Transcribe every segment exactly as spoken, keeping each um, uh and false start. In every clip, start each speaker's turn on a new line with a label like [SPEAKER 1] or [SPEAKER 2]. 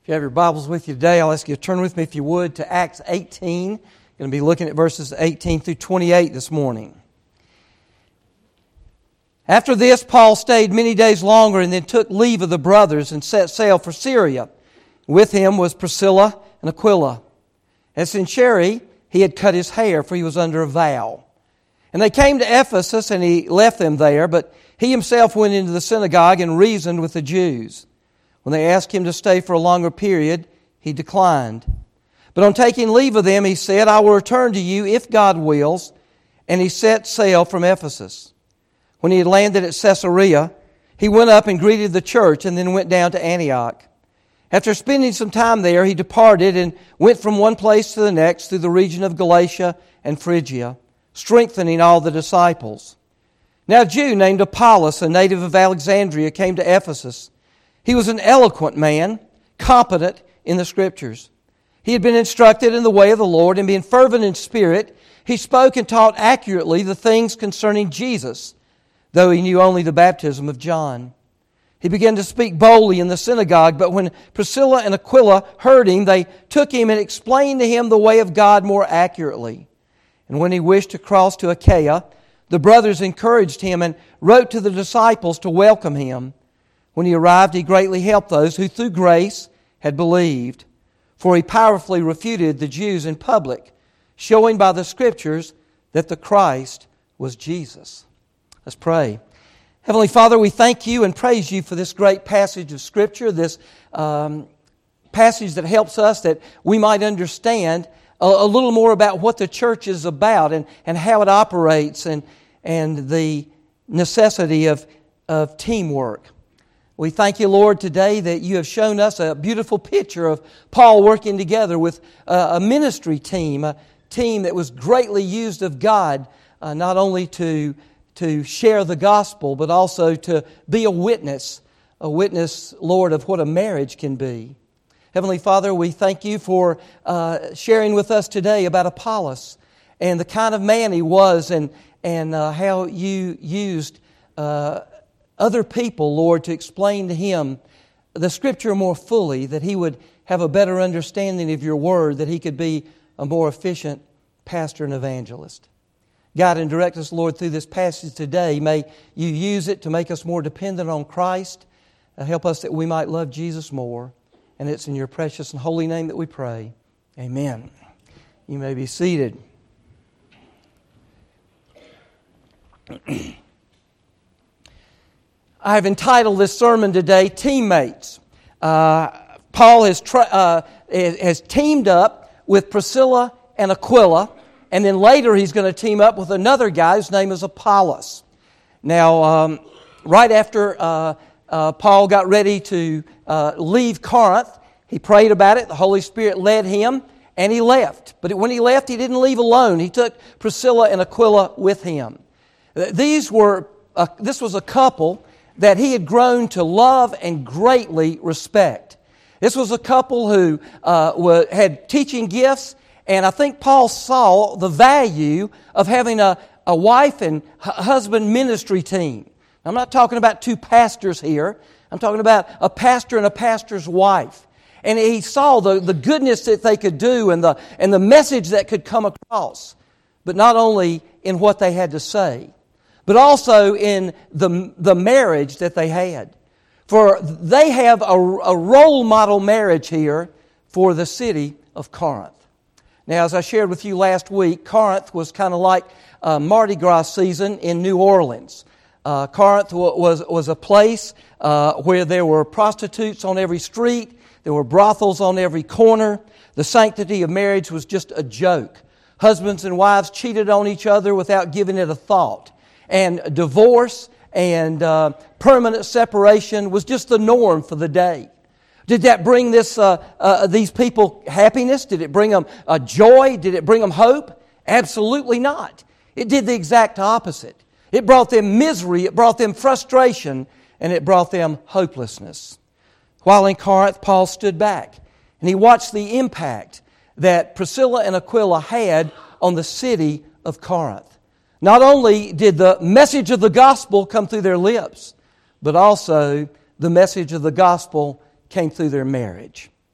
[SPEAKER 1] If you have your Bibles with you today, I'll ask you to turn with me, if you would, to Acts eighteen. I'm going to be looking at verses eighteen through twenty-eight this morning. After this, Paul stayed many days longer and then took leave of the brothers and set sail for Syria. With him was Priscilla and Aquila. At Cenchreae, he had cut his hair, for he was under a vow. And they came to Ephesus, and he left them there, but he himself went into the synagogue and reasoned with the Jews. When they asked him to stay for a longer period, he declined. But on taking leave of them, he said, I will return to you if God wills. And he set sail from Ephesus. When he had landed at Caesarea, he went up and greeted the church and then went down to Antioch. After spending some time there, he departed and went from one place to the next through the region of Galatia and Phrygia, strengthening all the disciples. Now a Jew named Apollos, a native of Alexandria, came to Ephesus. He was an eloquent man, competent in the Scriptures. He had been instructed in the way of the Lord, and being fervent in spirit, he spoke and taught accurately the things concerning Jesus, though he knew only the baptism of John. He began to speak boldly in the synagogue, but when Priscilla and Aquila heard him, they took him and explained to him the way of God more accurately. And when he wished to cross to Achaia, the brothers encouraged him and wrote to the disciples to welcome him. When he arrived, he greatly helped those who through grace had believed, for he powerfully refuted the Jews in public, showing by the Scriptures that the Christ was Jesus. Let's pray. Heavenly Father, we thank you and praise you for this great passage of Scripture, this um, passage that helps us that we might understand a, a little more about what the church is about and, and how it operates and, and the necessity of, of teamwork. We thank you, Lord, today that you have shown us a beautiful picture of Paul working together with a ministry team, a team that was greatly used of God, uh, not only to, to share the gospel, but also to be a witness, a witness, Lord, of what a marriage can be. Heavenly Father, we thank you for uh, sharing with us today about Apollos and the kind of man he was and, and uh, how you used uh other people, Lord, to explain to him the Scripture more fully, that he would have a better understanding of your Word, that he could be a more efficient pastor and evangelist. Guide and direct us, Lord, through this passage today. May you use it to make us more dependent on Christ. Uh, help us that we might love Jesus more. And it's in your precious and holy name that we pray. Amen. You may be seated. I have entitled this sermon today, Teammates. Uh, Paul has, tra- uh, has teamed up with Priscilla and Aquila, and then later he's going to team up with another guy whose name is Apollos. Now, um, right after uh, uh, Paul got ready to uh, leave Corinth, he prayed about it, the Holy Spirit led him, and he left. But when he left, he didn't leave alone. He took Priscilla and Aquila with him. These were, uh, this was a couple that he had grown to love and greatly respect. This was a couple who uh, had teaching gifts, and I think Paul saw the value of having a, a wife and husband ministry team. I'm not talking about two pastors here. I'm talking about a pastor and a pastor's wife. And he saw the, the goodness that they could do and the, and the message that could come across, but not only in what they had to say, but also in the, the marriage that they had. For they have a, a role model marriage here for the city of Corinth. Now, as I shared with you last week, Corinth was kind of like uh, Mardi Gras season in New Orleans. Uh, Corinth was, was a place uh, where there were prostitutes on every street, there were brothels on every corner. The sanctity of marriage was just a joke. Husbands and wives cheated on each other without giving it a thought. And divorce and uh, permanent separation was just the norm for the day. Did that bring this uh, uh, these people happiness? Did it bring them uh, joy? Did it bring them hope? Absolutely not. It did the exact opposite. It brought them misery, it brought them frustration, and it brought them hopelessness. While in Corinth, Paul stood back, and he watched the impact that Priscilla and Aquila had on the city of Corinth. Not only did the message of the gospel come through their lips, but also the message of the gospel came through their marriage.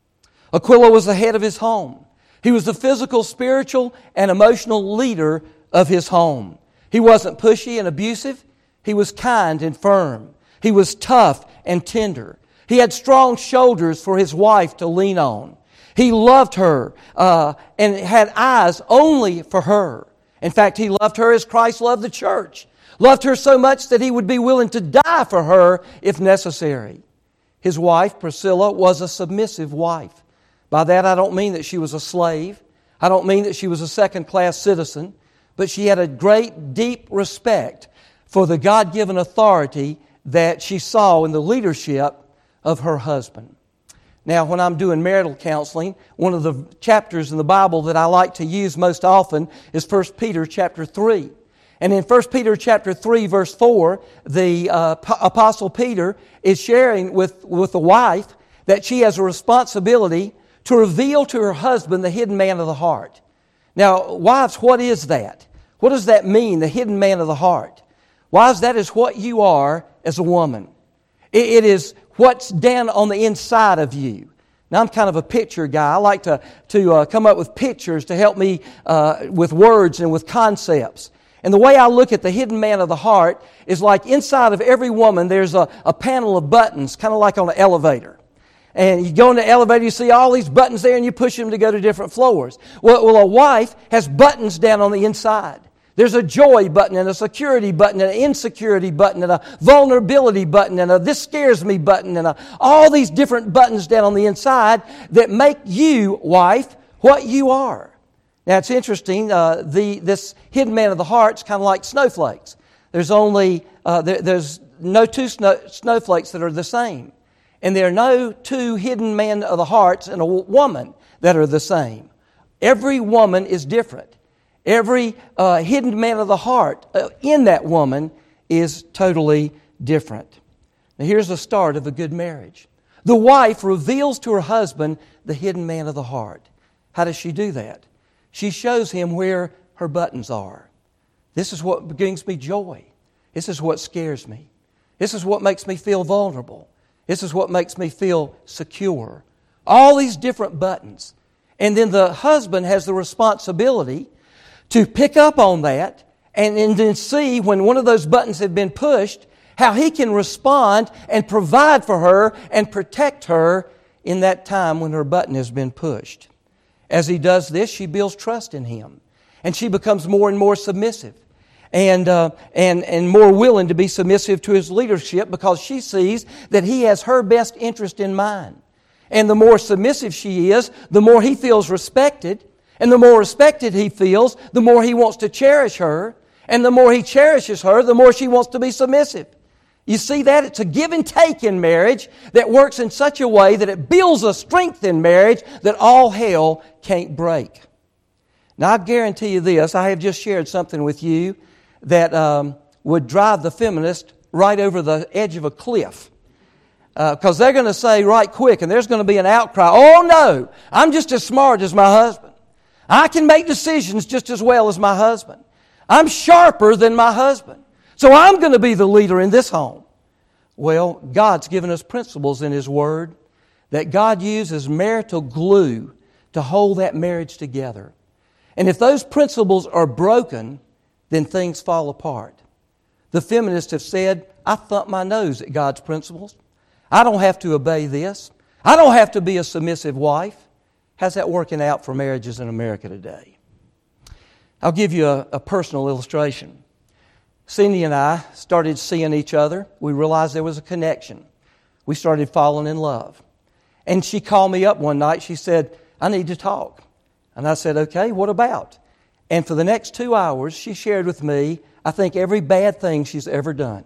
[SPEAKER 1] Aquila was the head of his home. He was the physical, spiritual, and emotional leader of his home. He wasn't pushy and abusive. He was kind and firm. He was tough and tender. He had strong shoulders for his wife to lean on. He loved her uh, and had eyes only for her. In fact, he loved her as Christ loved the church. Loved her so much that he would be willing to die for her if necessary. His wife, Priscilla, was a submissive wife. By that I don't mean that she was a slave. I don't mean that she was a second-class citizen. But she had a great, deep respect for the God-given authority that she saw in the leadership of her husband. Now, when I'm doing marital counseling, one of the chapters in the Bible that I like to use most often is First Peter chapter three. And in First Peter chapter three, verse four, the uh, Apostle Peter is sharing with, with the wife that she has a responsibility to reveal to her husband the hidden man of the heart. Now, wives, what is that? What does that mean, the hidden man of the heart? Wives, that is what you are as a woman. It, it is what's down on the inside of you. Now, I'm kind of a picture guy. I like to, to uh, come up with pictures to help me uh, with words and with concepts. And the way I look at the hidden man of the heart is like inside of every woman there's a, a panel of buttons, kind of like on an elevator. And you go in the elevator, you see all these buttons there, and you push them to go to different floors. Well, well, a wife has buttons down on the inside. There's a joy button and a security button and an insecurity button and a vulnerability button and a this scares me button and a, all these different buttons down on the inside that make you, wife, what you are. Now, it's interesting. Uh, the this hidden man of the heart is kind of like snowflakes. There's only uh, there, there's no two snow, snowflakes that are the same. And there are no two hidden men of the hearts in a woman that are the same. Every woman is different. Every uh, hidden man of the heart uh, in that woman is totally different. Now here's the start of a good marriage. The wife reveals to her husband the hidden man of the heart. How does she do that? She shows him where her buttons are. This is what brings me joy. This is what scares me. This is what makes me feel vulnerable. This is what makes me feel secure. All these different buttons. And then the husband has the responsibility to pick up on that and, and then see when one of those buttons had been pushed, how he can respond and provide for her and protect her in that time when her button has been pushed. As he does this, she builds trust in him. And she becomes more and more submissive. And, uh, and, and more willing to be submissive to his leadership because she sees that he has her best interest in mind. And the more submissive she is, the more he feels respected. And the more respected he feels, the more he wants to cherish her. And the more he cherishes her, the more she wants to be submissive. You see that? It's a give and take in marriage that works in such a way that it builds a strength in marriage that all hell can't break. Now, I guarantee you this. I have just shared something with you that um, would drive the feminist right over the edge of a cliff. Because uh, they're going to say right quick, and there's going to be an outcry, oh no, I'm just as smart as my husband. I can make decisions just as well as my husband. I'm sharper than my husband. So I'm going to be the leader in this home. Well, God's given us principles in His Word that God uses marital glue to hold that marriage together. And if those principles are broken, then things fall apart. The feminists have said, I thump my nose at God's principles. I don't have to obey this. I don't have to be a submissive wife. How's that working out for marriages in America today? I'll give you a, a personal illustration. Cindy and I started seeing each other. We realized there was a connection. We started falling in love. And she called me up one night. She said, I need to talk. And I said, okay, what about? And for the next two hours, she shared with me, I think, every bad thing she's ever done.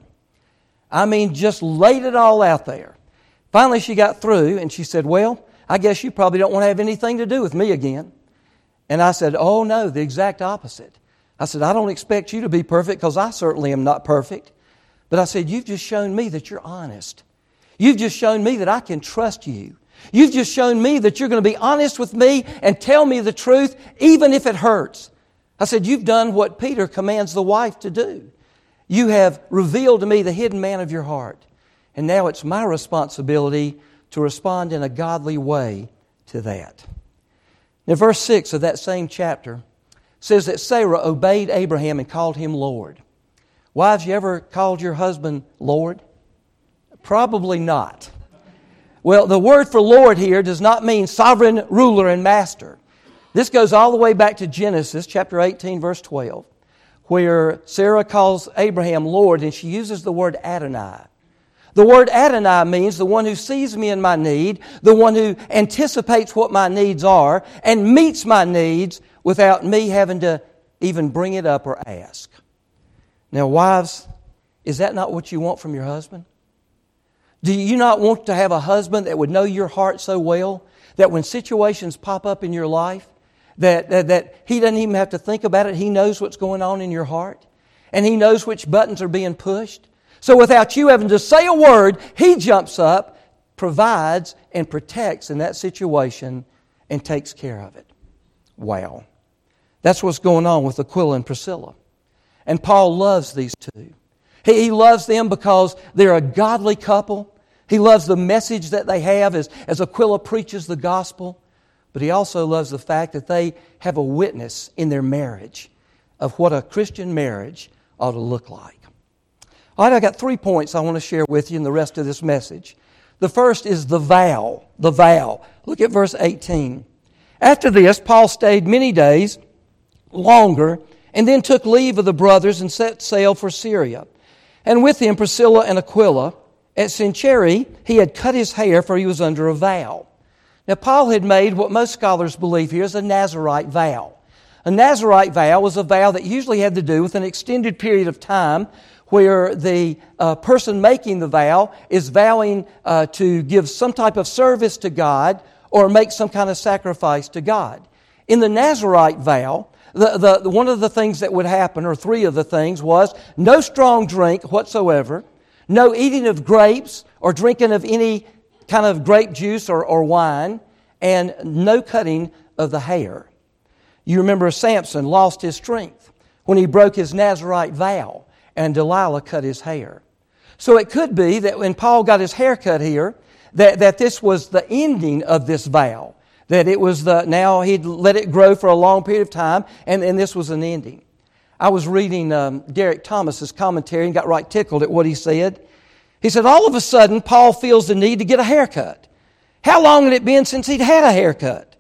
[SPEAKER 1] I mean, just laid it all out there. Finally, she got through and she said, well, I guess you probably don't want to have anything to do with me again. And I said, oh no, the exact opposite. I said, I don't expect you to be perfect because I certainly am not perfect. But I said, you've just shown me that you're honest. You've just shown me that I can trust you. You've just shown me that you're going to be honest with me and tell me the truth even if it hurts. I said, you've done what Peter commands the wife to do. You have revealed to me the hidden man of your heart. And now it's my responsibility to respond in a godly way to that. Now, verse six of that same chapter says that Sarah obeyed Abraham and called him Lord. Wives, you ever called your husband Lord? Probably not. Well, the word for Lord here does not mean sovereign ruler and master. This goes all the way back to Genesis chapter eighteen, verse twelve, where Sarah calls Abraham Lord, and she uses the word Adonai. The word Adonai means the one who sees me in my need, the one who anticipates what my needs are, and meets my needs without me having to even bring it up or ask. Now, wives, is that not what you want from your husband? Do you not want to have a husband that would know your heart so well that when situations pop up in your life, that, that, that he doesn't even have to think about it, he knows what's going on in your heart, and he knows which buttons are being pushed? So without you having to say a word, he jumps up, provides, and protects in that situation and takes care of it. Wow. That's what's going on with Aquila and Priscilla. And Paul loves these two. He, he loves them because they're a godly couple. He loves the message that they have as, as Aquila preaches the gospel. But he also loves the fact that they have a witness in their marriage of what a Christian marriage ought to look like. All right, I got three points I want to share with you in the rest of this message. The first is the vow. The vow. Look at verse eighteen. After this, Paul stayed many days longer and then took leave of the brothers and set sail for Syria. And with him Priscilla and Aquila. At Cenchreae, he had cut his hair, for he was under a vow. Now, Paul had made what most scholars believe here is a Nazirite vow. A Nazirite vow was a vow that usually had to do with an extended period of time where the uh, person making the vow is vowing uh, to give some type of service to God or make some kind of sacrifice to God. In the Nazirite vow, the, the, the, one of the things that would happen, or three of the things, was no strong drink whatsoever, no eating of grapes or drinking of any kind of grape juice or, or wine, and no cutting of the hair. You remember Samson lost his strength when he broke his Nazirite vow, and Delilah cut his hair. So it could be that when Paul got his hair cut here, that, that this was the ending of this vow. That it was the, now he'd let it grow for a long period of time, and, and this was an ending. I was reading um, Derek Thomas's commentary and got right tickled at what he said. He said, all of a sudden, Paul feels the need to get a haircut. How long had it been since he'd had a haircut?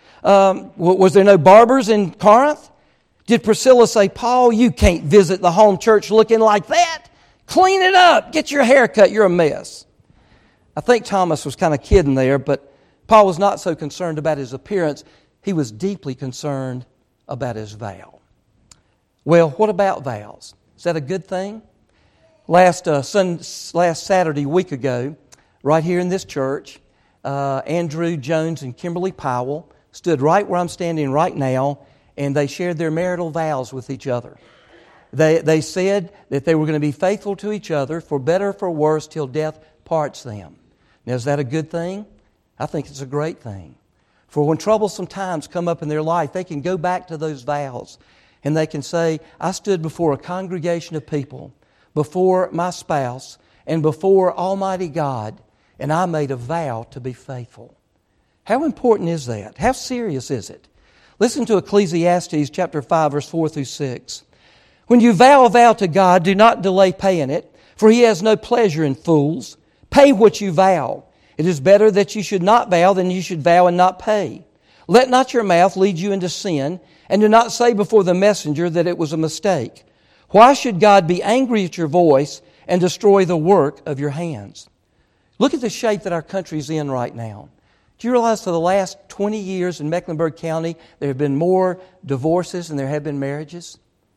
[SPEAKER 1] Um, was there no barbers in Corinth? Did Priscilla say, Paul, you can't visit the home church looking like that? Clean it up. Get your hair cut. You're a mess. I think Thomas was kind of kidding there, but Paul was not so concerned about his appearance. He was deeply concerned about his vow. Well, what about vows? Is that a good thing? Last uh, sun, last Saturday, week ago, right here in this church, uh, Andrew Jones and Kimberly Powell stood right where I'm standing right now, and they shared their marital vows with each other. They, they said that they were going to be faithful to each other, for better or for worse, till death parts them. Now, is that a good thing? I think it's a great thing. For when troublesome times come up in their life, they can go back to those vows, and they can say, I stood before a congregation of people, before my spouse, and before Almighty God, and I made a vow to be faithful. How important is that? How serious is it? Listen to Ecclesiastes chapter five, verse four through six. When you vow a vow to God, do not delay paying it, for He has no pleasure in fools. Pay what you vow. It is better that you should not vow than you should vow and not pay. Let not your mouth lead you into sin, and do not say before the messenger that it was a mistake. Why should God be angry at your voice and destroy the work of your hands? Look at the shape that our country's in right now. Do you realize for the last twenty years in Mecklenburg County, there have been more divorces than there have been marriages?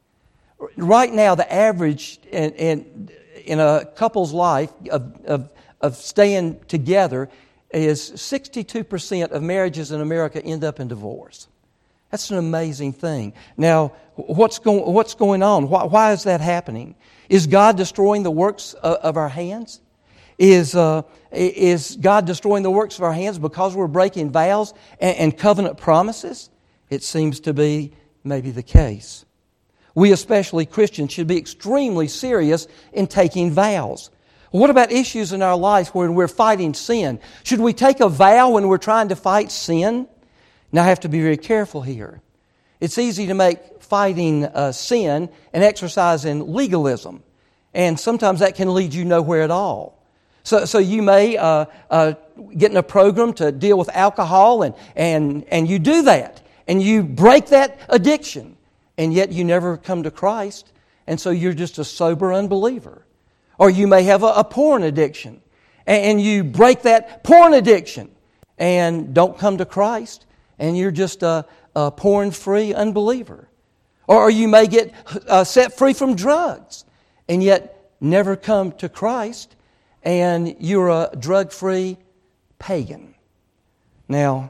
[SPEAKER 1] Right now, the average in, in, in a couple's life of, of, of staying together is sixty-two percent of marriages in America end up in divorce. That's an amazing thing. Now, what's going, what's going on? Why, why is that happening? Is God destroying the works of, of our hands? Is, uh, is God destroying the works of our hands because we're breaking vows and, and covenant promises? It seems to be maybe the case. We, especially Christians, should be extremely serious in taking vows. What about issues in our life where we're fighting sin? Should we take a vow when we're trying to fight sin? Now, I have to be very careful here. It's easy to make fighting uh, sin an exercise in legalism. And sometimes that can lead you nowhere at all. So, so you may uh, uh, get in a program to deal with alcohol, and, and, and you do that. And you break that addiction. And yet you never come to Christ. And so you're just a sober unbeliever. Or you may have a, a porn addiction. And, and you break that porn addiction. And don't come to Christ. And you're just a, a porn-free unbeliever. Or you may get uh, set free from drugs. And yet never come to Christ. And you're a drug-free pagan. Now,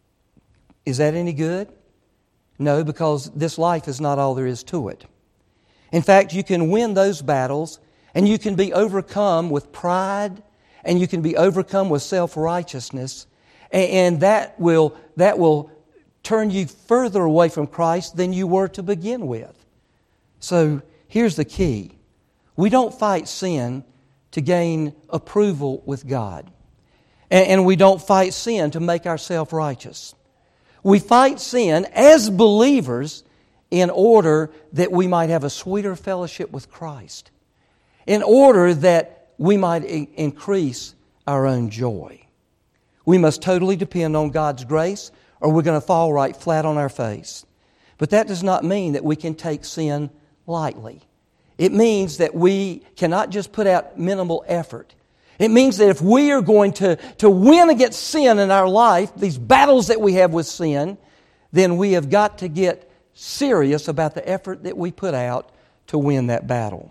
[SPEAKER 1] is that any good? No, because this life is not all there is to it. In fact, you can win those battles, and you can be overcome with pride, and you can be overcome with self-righteousness, and that will, that will turn you further away from Christ than you were to begin with. So here's the key. We don't fight sin to gain approval with God. And we don't fight sin to make ourselves righteous. We fight sin as believers in order that we might have a sweeter fellowship with Christ. In order that we might increase our own joy. We must totally depend on God's grace, or we're going to fall right flat on our face. But that does not mean that we can take sin lightly. It means that we cannot just put out minimal effort. It means that if we are going to, to win against sin in our life, these battles that we have with sin, then we have got to get serious about the effort that we put out to win that battle.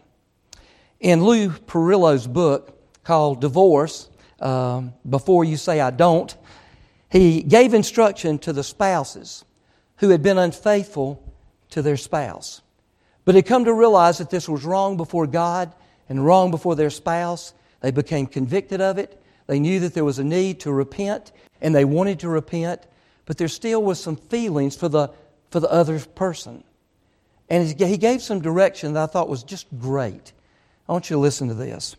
[SPEAKER 1] In Lou Perillo's book called Divorce, um, Before You Say I Don't, he gave instruction to the spouses who had been unfaithful to their spouse. But had come to realize that this was wrong before God and wrong before their spouse. They became convicted of it. They knew that there was a need to repent, and they wanted to repent, but there still was some feelings for the, for the other person. And he gave some direction that I thought was just great. I want you to listen to this.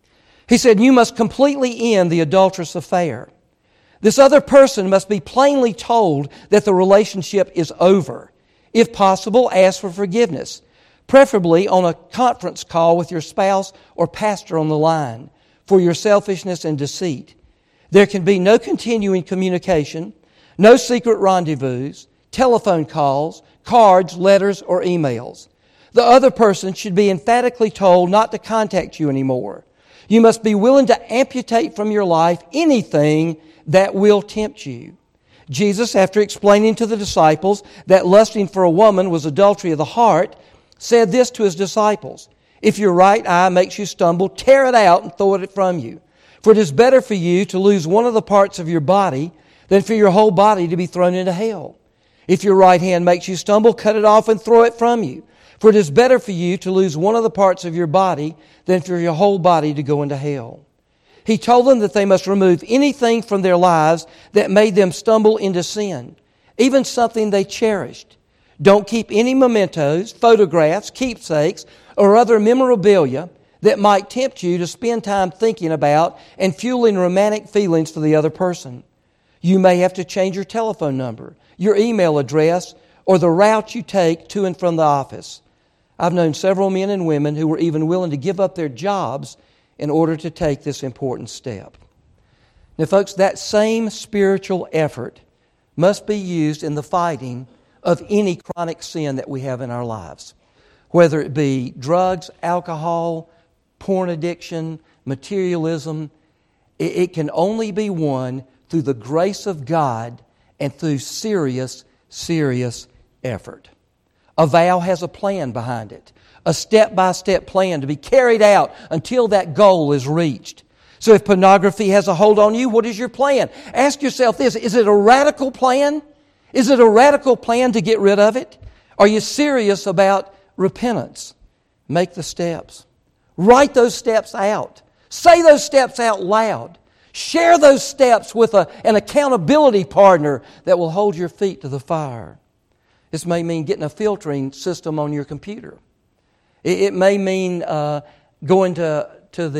[SPEAKER 1] He said, you must completely end the adulterous affair. This other person must be plainly told that the relationship is over. If possible, ask for forgiveness, preferably on a conference call with your spouse or pastor on the line, for your selfishness and deceit. There can be no continuing communication, no secret rendezvous, telephone calls, cards, letters, or emails. The other person should be emphatically told not to contact you anymore. You must be willing to amputate from your life anything that will tempt you. Jesus, after explaining to the disciples that lusting for a woman was adultery of the heart, said this to His disciples, if your right eye makes you stumble, tear it out and throw it from you. For it is better for you to lose one of the parts of your body than for your whole body to be thrown into hell. If your right hand makes you stumble, cut it off and throw it from you. For it is better for you to lose one of the parts of your body than for your whole body to go into hell. He told them that they must remove anything from their lives that made them stumble into sin, even something they cherished. Don't keep any mementos, photographs, keepsakes, or other memorabilia that might tempt you to spend time thinking about and fueling romantic feelings for the other person. You may have to change your telephone number, your email address, or the route you take to and from the office. I've known several men and women who were even willing to give up their jobs in order to take this important step. Now, folks, that same spiritual effort must be used in the fighting of any chronic sin that we have in our lives, whether it be drugs, alcohol, porn addiction, materialism. It, it can only be won through the grace of God and through serious, serious effort. A vow has a plan behind it, a step-by-step plan to be carried out until that goal is reached. So if pornography has a hold on you, what is your plan? Ask yourself this, is it a radical plan? Is it a radical plan to get rid of it? Are you serious about repentance? Make the steps. Write those steps out. Say those steps out loud. Share those steps with a, an accountability partner that will hold your feet to the fire. This may mean getting a filtering system on your computer. It, it may mean uh, going to, to the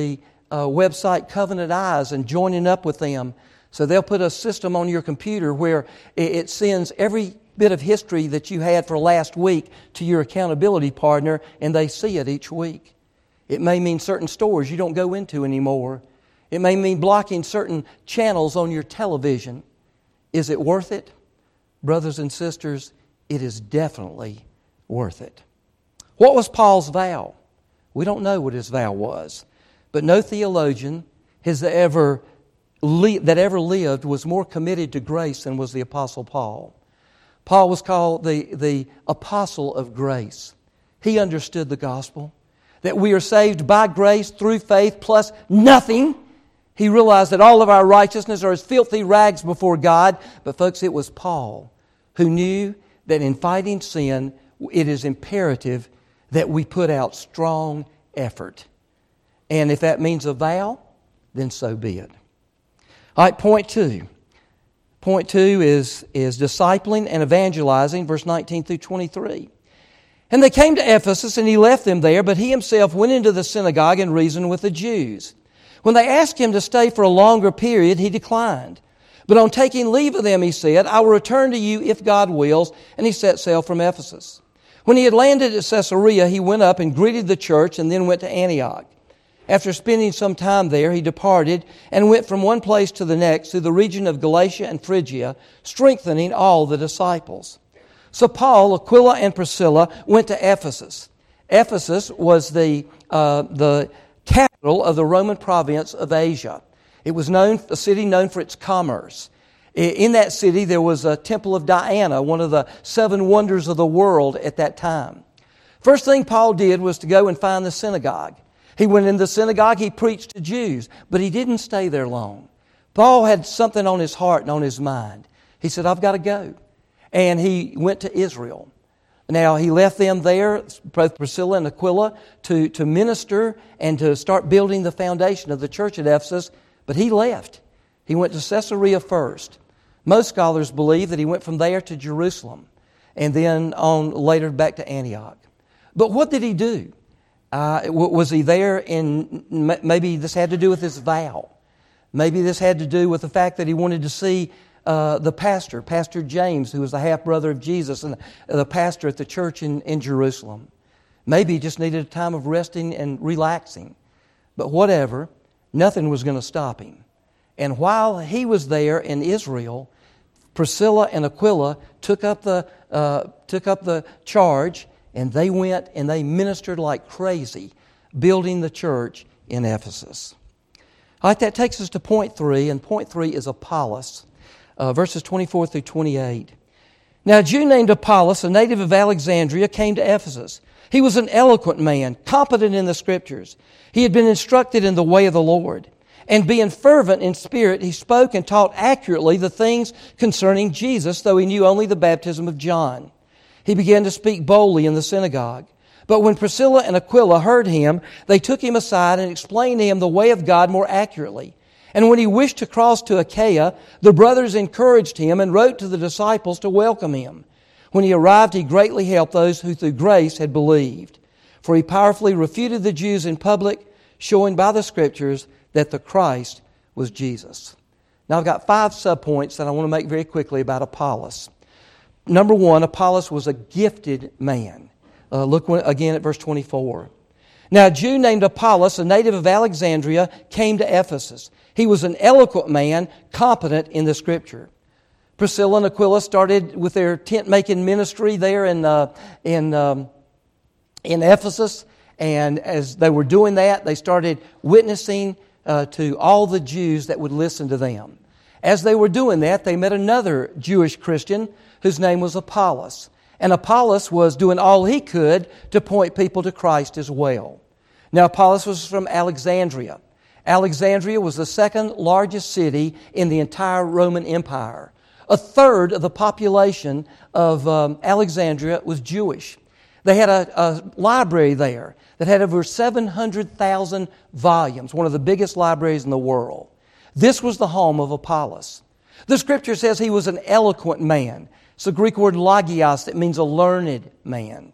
[SPEAKER 1] uh, website Covenant Eyes and joining up with them. So they'll put a system on your computer where it, it sends every bit of history that you had for last week to your accountability partner, and they see it each week. It may mean certain stores you don't go into anymore. It may mean blocking certain channels on your television. Is it worth it? Brothers and sisters, it is definitely worth it. What was Paul's vow? We don't know what his vow was, but no theologian has ever li- that ever lived was more committed to grace than was the Apostle Paul. Paul was called the, the apostle of grace. He understood the gospel, that we are saved by grace through faith plus nothing. He realized that all of our righteousness are as filthy rags before God. But folks, it was Paul who knew that in fighting sin, it is imperative that we put out strong effort. And if that means a vow, then so be it. All right, point two. Point two is, is discipling and evangelizing, verse nineteen through twenty-three. And they came to Ephesus, and he left them there, but he himself went into the synagogue and reasoned with the Jews. When they asked him to stay for a longer period, he declined. But on taking leave of them, he said, I will return to you if God wills. And he set sail from Ephesus. When he had landed at Caesarea, he went up and greeted the church and then went to Antioch. After spending some time there, he departed and went from one place to the next through the region of Galatia and Phrygia, strengthening all the disciples. So Paul, Aquila, and Priscilla went to Ephesus. Ephesus was the uh, the capital of the Roman province of Asia. It was known, a city known for its commerce. In that city, there was a temple of Diana, one of the seven wonders of the world at that time. First thing Paul did was to go and find the synagogue. He went in the synagogue, he preached to Jews, but he didn't stay there long. Paul had something on his heart and on his mind. He said, I've got to go. And he went to Israel. Now, he left them there, both Priscilla and Aquila, to, to minister and to start building the foundation of the church at Ephesus, but he left. He went to Caesarea first. Most scholars believe that he went from there to Jerusalem and then on later back to Antioch. But what did he do? Uh, was he there in, maybe this had to do with his vow. Maybe this had to do with the fact that he wanted to see uh, the pastor, Pastor James, who was the half-brother of Jesus and the pastor at the church in, in Jerusalem. Maybe he just needed a time of resting and relaxing. But whatever, nothing was going to stop him. And while he was there in Israel, Priscilla and Aquila took up the uh, took up the charge, and they went and they ministered like crazy, building the church in Ephesus. All right, that takes us to point three, and point three is Apollos, uh, verses twenty-four through twenty-eight. Now, a Jew named Apollos, a native of Alexandria, came to Ephesus. He was an eloquent man, competent in the Scriptures. He had been instructed in the way of the Lord. And being fervent in spirit, he spoke and taught accurately the things concerning Jesus, though he knew only the baptism of John. He began to speak boldly in the synagogue. But when Priscilla and Aquila heard him, they took him aside and explained to him the way of God more accurately. And when he wished to cross to Achaia, the brothers encouraged him and wrote to the disciples to welcome him. When he arrived, he greatly helped those who through grace had believed. For he powerfully refuted the Jews in public, showing by the Scriptures that the Christ was Jesus. Now I've got five subpoints that I want to make very quickly about Apollos. Number one, Apollos was a gifted man. Uh, look again at verse twenty-four. Now a Jew named Apollos, a native of Alexandria, came to Ephesus. He was an eloquent man, competent in the Scripture. Priscilla and Aquila started with their tent-making ministry there in uh, in um, in Ephesus. And as they were doing that, they started witnessing Uh, to all the Jews that would listen to them. As they were doing that, they met another Jewish Christian whose name was Apollos. And Apollos was doing all he could to point people to Christ as well. Now, Apollos was from Alexandria. Alexandria was the second largest city in the entire Roman Empire. A third of the population of um, Alexandria was Jewish. They had a, a library there that had over seven hundred thousand volumes, one of the biggest libraries in the world. This was the home of Apollos. The Scripture says he was an eloquent man. It's the Greek word logios that means a learned man.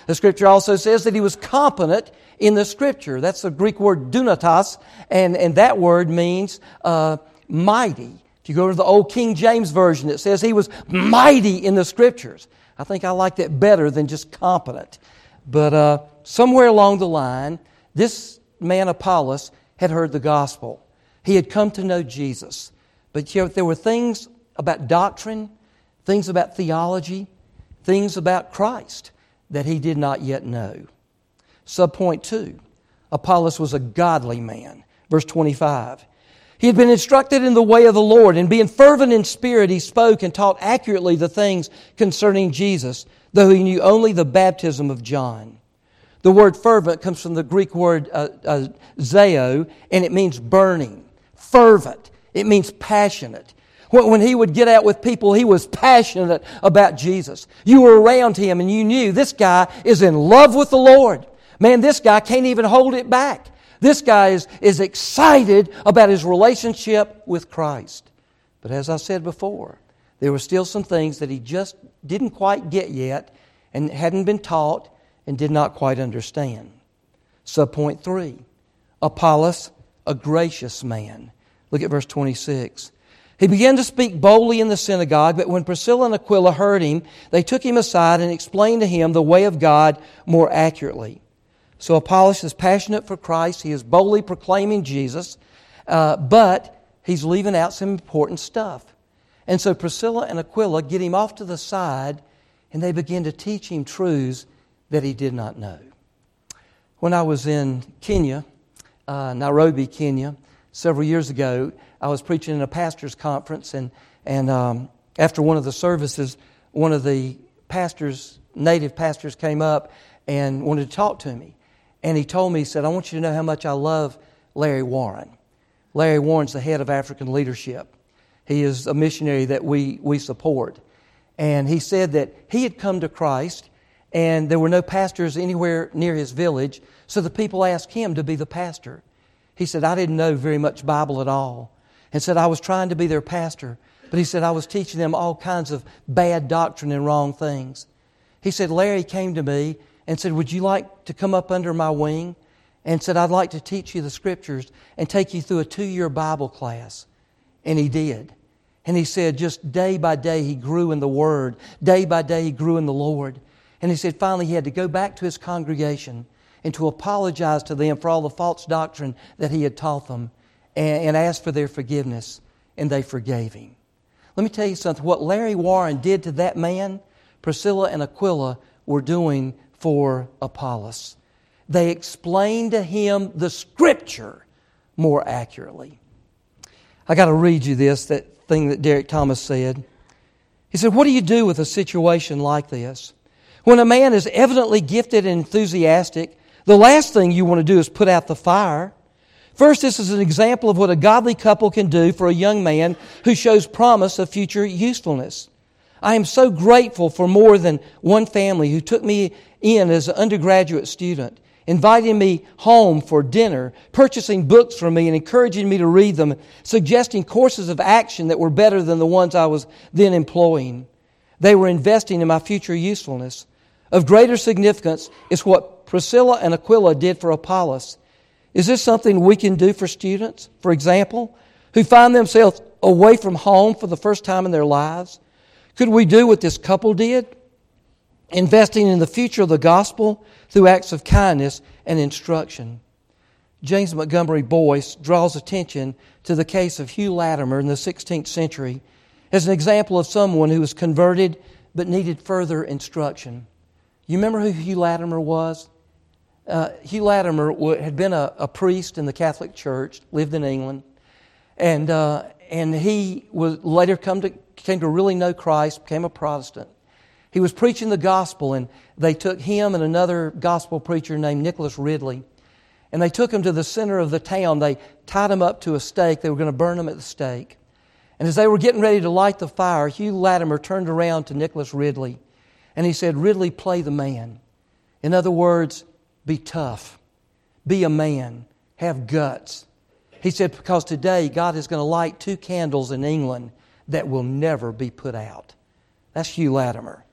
[SPEAKER 1] The Scripture also says that he was competent in the Scripture. That's the Greek word dunatos, and, and that word means uh, mighty. If you go to the old King James Version, it says he was mighty in the Scriptures. I think I like that better than just competent. But uh, somewhere along the line, this man Apollos had heard the gospel. He had come to know Jesus. But you know, there were things about doctrine, things about theology, things about Christ that he did not yet know. Subpoint two, Apollos was a godly man. Verse twenty-five. He had been instructed in the way of the Lord, and being fervent in spirit, he spoke and taught accurately the things concerning Jesus, though he knew only the baptism of John. The word fervent comes from the Greek word uh, uh, zeo, and it means burning, fervent. It means passionate. When, when he would get out with people, he was passionate about Jesus. You were around him and you knew this guy is in love with the Lord. Man, this guy can't even hold it back. This guy is, is excited about his relationship with Christ. But as I said before, there were still some things that he just didn't quite get yet and hadn't been taught and did not quite understand. Subpoint three, Apollos, a gracious man. Look at verse twenty-six. He began to speak boldly in the synagogue, but when Priscilla and Aquila heard him, they took him aside and explained to him the way of God more accurately. So Apollos is passionate for Christ. He is boldly proclaiming Jesus, uh, but he's leaving out some important stuff. And so Priscilla and Aquila get him off to the side, and they begin to teach him truths that he did not know. When I was in Kenya, uh, Nairobi, Kenya, several years ago, I was preaching in a pastor's conference, and, and um, after one of the services, one of the pastors, native pastors, came up and wanted to talk to me. And he told me, he said, I want you to know how much I love Larry Warren. Larry Warren's the head of African Leadership. He is a missionary that we, we support. And he said that he had come to Christ, and there were no pastors anywhere near his village, so the people asked him to be the pastor. He said, I didn't know very much Bible at all. And said, I was trying to be their pastor, but he said, I was teaching them all kinds of bad doctrine and wrong things. He said, Larry came to me and said, would you like to come up under my wing? And said, I'd like to teach you the Scriptures and take you through a two-year Bible class. And he did. And he said, just day by day he grew in the Word. Day by day he grew in the Lord. And he said, finally he had to go back to his congregation and to apologize to them for all the false doctrine that he had taught them and, and ask for their forgiveness. And they forgave him. Let me tell you something. What Larry Warren did to that man, Priscilla and Aquila were doing for Apollos. They explained to him the Scripture more accurately. I got to read you this, that thing that Derek Thomas said. He said, what do you do with a situation like this? When a man is evidently gifted and enthusiastic, the last thing you want to do is put out the fire. First, this is an example of what a godly couple can do for a young man who shows promise of future usefulness. I am so grateful for more than one family who took me in as an undergraduate student, inviting me home for dinner, purchasing books for me and encouraging me to read them, suggesting courses of action that were better than the ones I was then employing. They were investing in my future usefulness. Of greater significance is what Priscilla and Aquila did for Apollos. Is this something we can do for students, for example, who find themselves away from home for the first time in their lives? Could we do what this couple did? Investing in the future of the gospel through acts of kindness and instruction. James Montgomery Boyce draws attention to the case of Hugh Latimer in the sixteenth century as an example of someone who was converted but needed further instruction. You remember who Hugh Latimer was? Uh, Hugh Latimer had been a, a priest in the Catholic Church, lived in England, and uh, and he was later come to came to really know Christ, became a Protestant. He was preaching the gospel, and they took him and another gospel preacher named Nicholas Ridley, and they took him to the center of the town. They tied him up to a stake. They were going to burn him at the stake. And as they were getting ready to light the fire, Hugh Latimer turned around to Nicholas Ridley, and he said, Ridley, play the man. In other words, be tough. Be a man. Have guts. He said, because today God is going to light two candles in England that will never be put out. That's Hugh Latimer.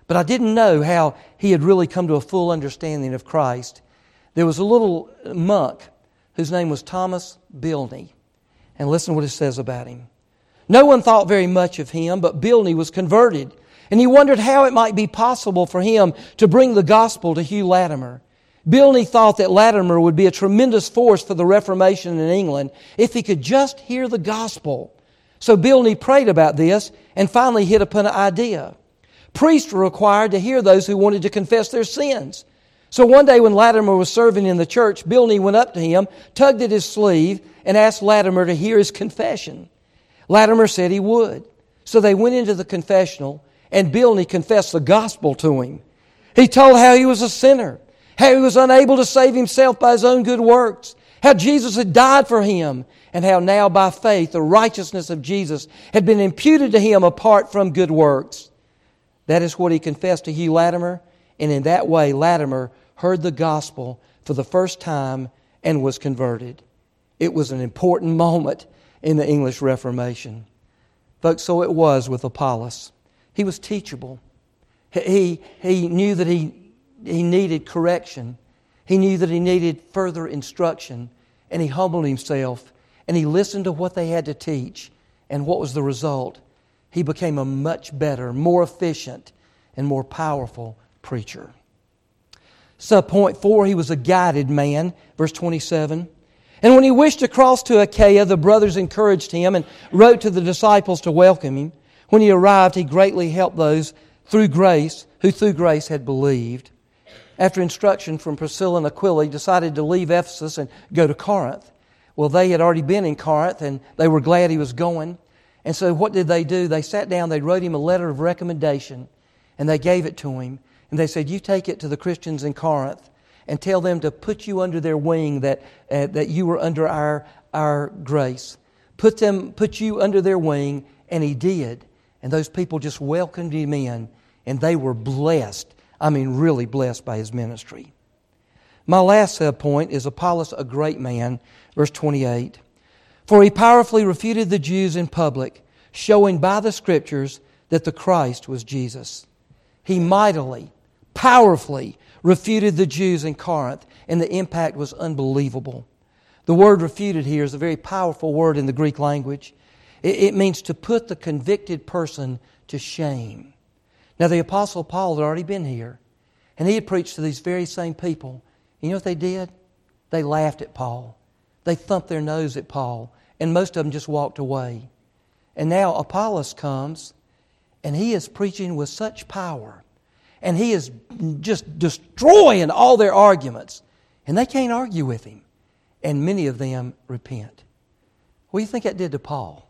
[SPEAKER 1] but I didn't know how he had really come to a full understanding of Christ. There was a little monk whose name was Thomas Bilney. And listen to what it says about him. No one thought very much of him, but Bilney was converted. And he wondered how it might be possible for him to bring the gospel to Hugh Latimer. Bilney thought that Latimer would be a tremendous force for the Reformation in England if he could just hear the gospel. So Bilney prayed about this and finally hit upon an idea. Priests were required to hear those who wanted to confess their sins. So one day when Latimer was serving in the church, Bilney went up to him, tugged at his sleeve, and asked Latimer to hear his confession. Latimer said he would. So they went into the confessional, and Bilney confessed the gospel to him. He told how he was a sinner, how he was unable to save himself by his own good works, how Jesus had died for him, and how now by faith the righteousness of Jesus had been imputed to him apart from good works. That is what he confessed to Hugh Latimer, and in that way Latimer heard the gospel for the first time and was converted. It was an important moment in the English Reformation. Folks, so it was with Apollos. He was teachable. He, he knew that he, he needed correction. He knew that he needed further instruction. And he humbled himself. And he listened to what they had to teach. And what was the result? He became a much better, more efficient, and more powerful preacher. Subpoint four, he was a guided man. Verse twenty-seven. And when he wished to cross to Achaia, the brothers encouraged him and wrote to the disciples to welcome him. When he arrived, he greatly helped those through grace, who through grace had believed. After instruction from Priscilla and Aquila, he decided to leave Ephesus and go to Corinth. Well, they had already been in Corinth, and they were glad he was going. And so what did they do? They sat down, they wrote him a letter of recommendation, and they gave it to him. And they said, you take it to the Christians in Corinth and tell them to put you under their wing, that uh, that you were under our our grace. Put them, put you under their wing, and he did. And those people just welcomed him in, and they were blessed. I mean, really blessed by his ministry. My last point is Apollos, a great man, verse twenty-eight. For he powerfully refuted the Jews in public, showing by the Scriptures that the Christ was Jesus. He mightily, powerfully refuted the Jews in Corinth, and the impact was unbelievable. The word refuted here is a very powerful word in the Greek language. It, it means to put the convicted person to shame. Now, the Apostle Paul had already been here, and he had preached to these very same people. You know what they did? They laughed at Paul. They thumped their nose at Paul, and most of them just walked away. And now Apollos comes, and he is preaching with such power. And he is just destroying all their arguments. And they can't argue with him. And many of them repent. What do you think that did to Paul?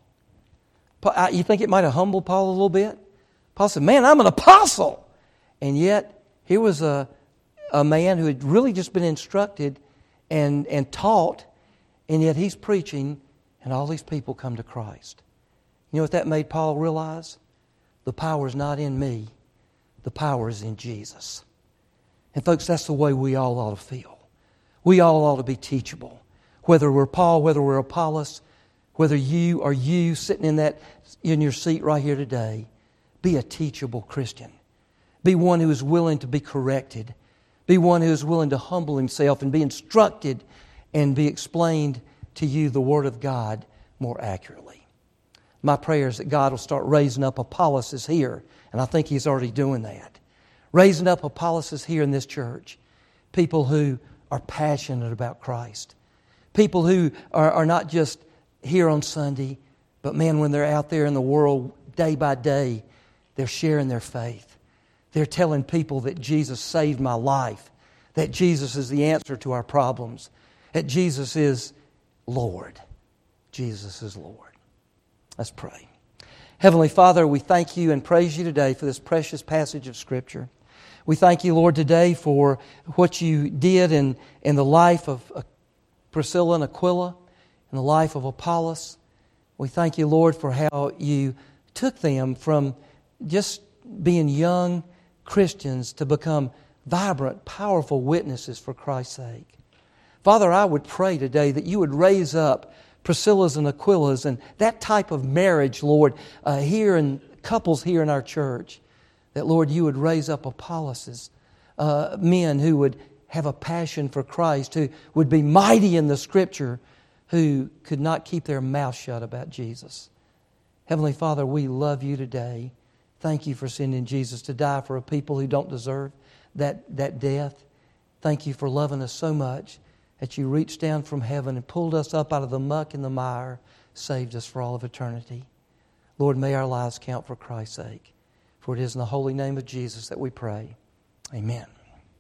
[SPEAKER 1] You think it might have humbled Paul a little bit? Paul said, man, I'm an apostle. And yet, here was a, a man who had really just been instructed and, and taught. And yet he's preaching, and all these people come to Christ. You know what that made Paul realize? The power is not in me. The power is in Jesus. And folks, that's the way we all ought to feel. We all ought to be teachable. Whether we're Paul, whether we're Apollos, whether you are you sitting in that in your seat right here today, be a teachable Christian. Be one who is willing to be corrected. Be one who is willing to humble himself and be instructed and be explained to you the Word of God more accurately. My prayer is that God will start raising up Apollos here. And I think He's already doing that. Raising up Apollos here in this church. People who are passionate about Christ. People who are, are not just here on Sunday, but man, when they're out there in the world day by day, they're sharing their faith. They're telling people that Jesus saved my life. That Jesus is the answer to our problems. That Jesus is Lord. Jesus is Lord. Let's pray. Heavenly Father, we thank You and praise You today for this precious passage of Scripture. We thank You, Lord, today for what You did in, in the life of Priscilla and Aquila, in the life of Apollos. We thank You, Lord, for how You took them from just being young Christians to become vibrant, powerful witnesses for Christ's sake. Father, I would pray today that You would raise up Priscilla's and Aquila's and that type of marriage, Lord, uh, here in couples here in our church, That, Lord, you would raise up Apollos, uh, men who would have a passion for Christ, who would be mighty in the Scripture, who could not keep their mouth shut about Jesus. Heavenly Father, we love you today. Thank you for sending Jesus to die for a people who don't deserve that, that death. Thank you for loving us so much that you reached down from heaven and pulled us up out of the muck and the mire, saved us for all of eternity. Lord, may our lives count for Christ's sake. For it is in the holy name of Jesus that we pray. Amen.